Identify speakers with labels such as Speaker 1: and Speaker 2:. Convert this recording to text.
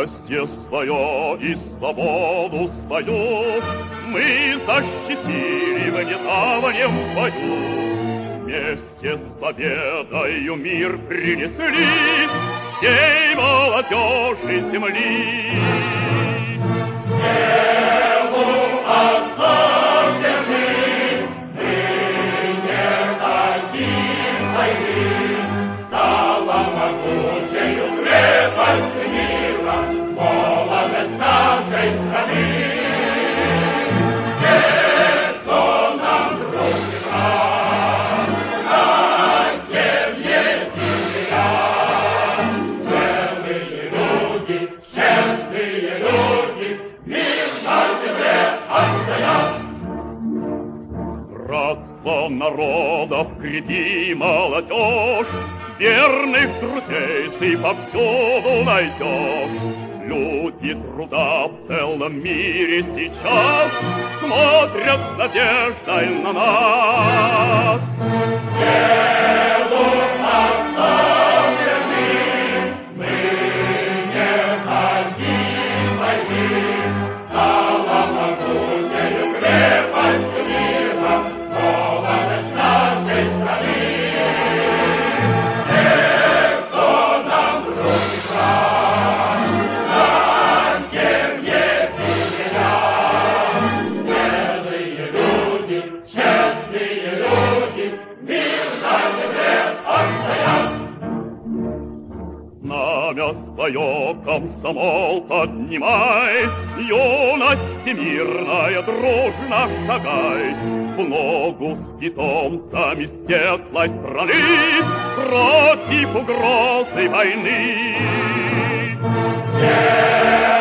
Speaker 1: счастье свое и свободу свою мы защитили в недавнем бою. Вместе с победою мир принесли всей молодежи земли. Небу отцов верны, мы не хотим войны. Стала могучею крепость мира, молодость нашей страны. Кто нам друг и брат, как Евгения? Целые люди, честные люди, мир на земле отстоят. Братство народов крепи, молодежь, верных друзей ты повсюду найдешь. Люди труда в целом мире сейчас смотрят с надеждой на нас. Делу отцов верны, мы не хотим войны. Стала могучею крепость мира, молодость нашей страны. Кто нам друг и брат, как Евгения? Белые люди, честные люди, мир на земле отстоят. Знамя свое, комсомол, поднимай, юность мирная, дружно шагай. В ногу с питомцами светлой страны против угрозы войны.